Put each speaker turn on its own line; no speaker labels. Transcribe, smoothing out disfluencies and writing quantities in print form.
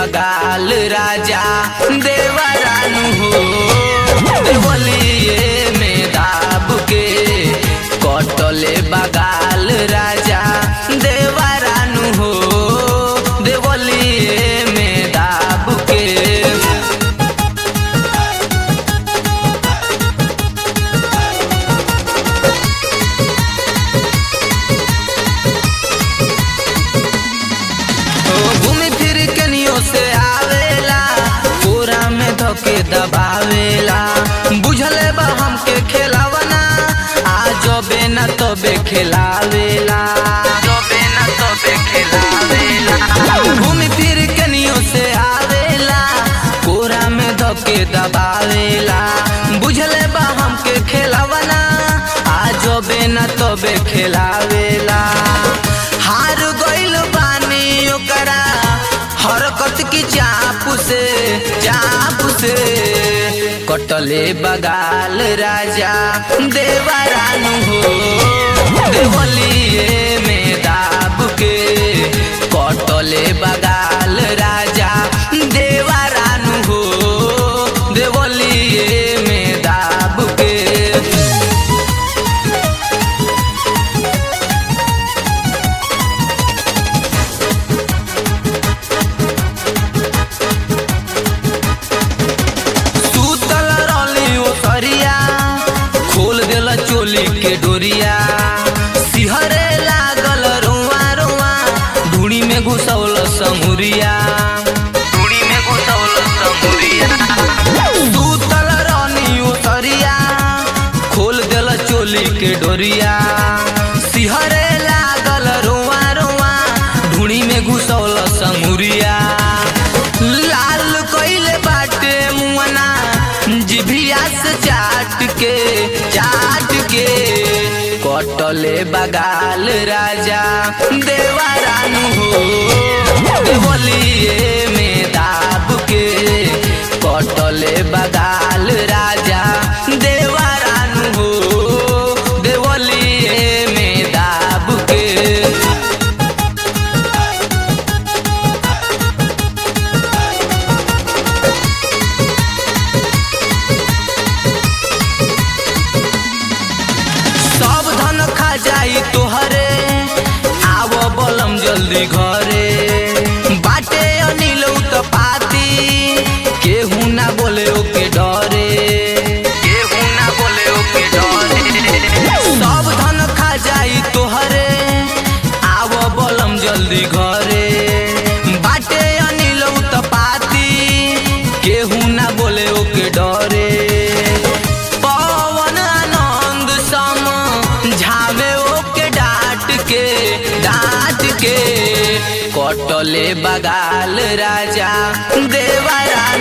बगाल राजा देवरानु हो देवलिए में दाब के कटले बगाल राजा देवरानु हो देवलिए में दाब के। से आवेला पूरा में धोके दबावेला बुझले बा हमके खेलावना आज बेना तबे खिलावेला घूमी फिर के नियो से आवेला पूरा में धोके दबावेला बुझले बा हमके खेलावना आज बेना तबे खिलावेला हार गइल बानी ओकरा हरकत की चाप से कटले बगाल राजा देवरानु हो देवलिए में दाब के कटले बगाल राजा देवरानु हो देवलिए में दाब के। चोली के डोरिया सिहरे लागल रुआ रुआ धूड़ी में घुसौल समुरिया सूतल रानी ओसरिया खोल देल चोली के डोरिया सिहरे लागल रुआ रुआ धूड़ी में घुसौल समुरिया लाल कइले बाटे मुअना जिभिया से चाट के कटले बगाल राजा देवरानु हो देवलिए में दाब के कटले बगाल राजा देवरानु हो देवलिए में दाब के। जाई तोहरे आवो बलम जल्दी घरे बाटे अनिल उत्पाती केहू ना बोले ओके डरे सब धन खा जाई तोहरे आवो बलम जल्दी घरे बाटे अनिल उत्पाती केहू ना बोले ओके डरे कटले बगाल राजा देवरानु